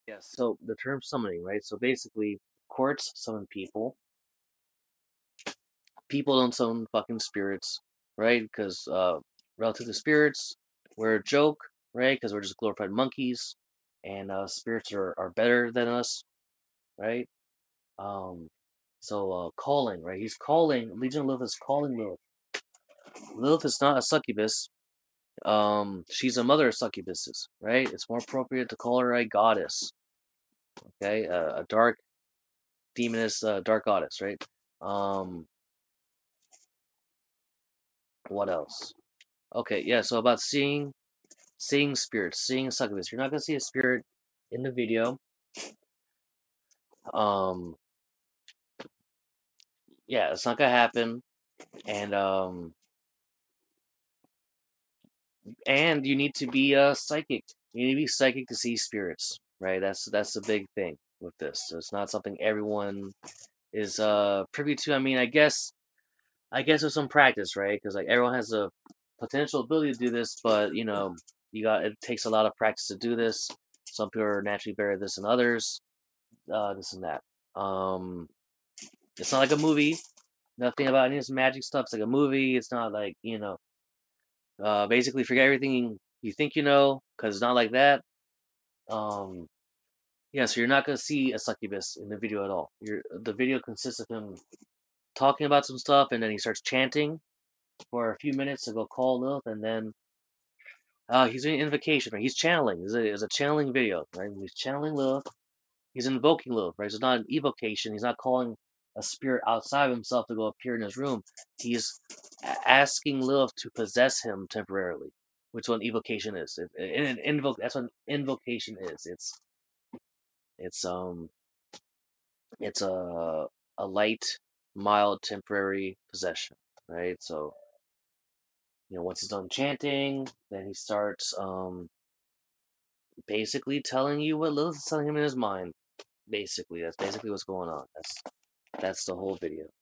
Yes. So the term summoning, right? So basically, courts summon people. People don't summon fucking spirits, right? Because relative to spirits, we're a joke, right? Because we're just glorified monkeys, and spirits are better than us, right? Um, so calling, right? He's calling. Legion of Lilith is calling Lilith. Lilith is not a succubus. She's a mother of succubuses, right? It's more appropriate to call her a goddess, okay? A dark demoness, dark goddess, right? Um, what else? Okay, yeah. So about seeing spirits, seeing a succubus. You're not gonna see a spirit in the video. Um, yeah, it's not gonna happen. And you need to be psychic. You need to be psychic to see spirits, right? That's the big thing with this. So it's not something everyone is privy to. I mean, I guess with some practice, right? Because like everyone has a potential ability to do this, but it takes a lot of practice to do this. Some people are naturally better at this than others. This and that. Um, it's not like a movie. Nothing about any of this magic stuff. It's like a movie. It's not like basically forget everything you think you know, because it's not like that. Um, yeah, so you're not gonna see a succubus in the video at all. The video consists of him talking about some stuff, and then he starts chanting for a few minutes to go call Lilith, and then he's doing invocation, right? He's channeling. It's a channeling video, right? He's channeling Lilith. He's invoking Lilith, right? So it's not an evocation. He's not calling a spirit outside of himself to go appear in his room. He's asking Lilith to possess him temporarily, which is what an evocation is. That's what an invocation is. It's um it's a light, mild, temporary possession, right? So once he's done chanting, then he starts basically telling you what Lilith is telling him in his mind. Basically, that's basically what's going on. That's the whole video.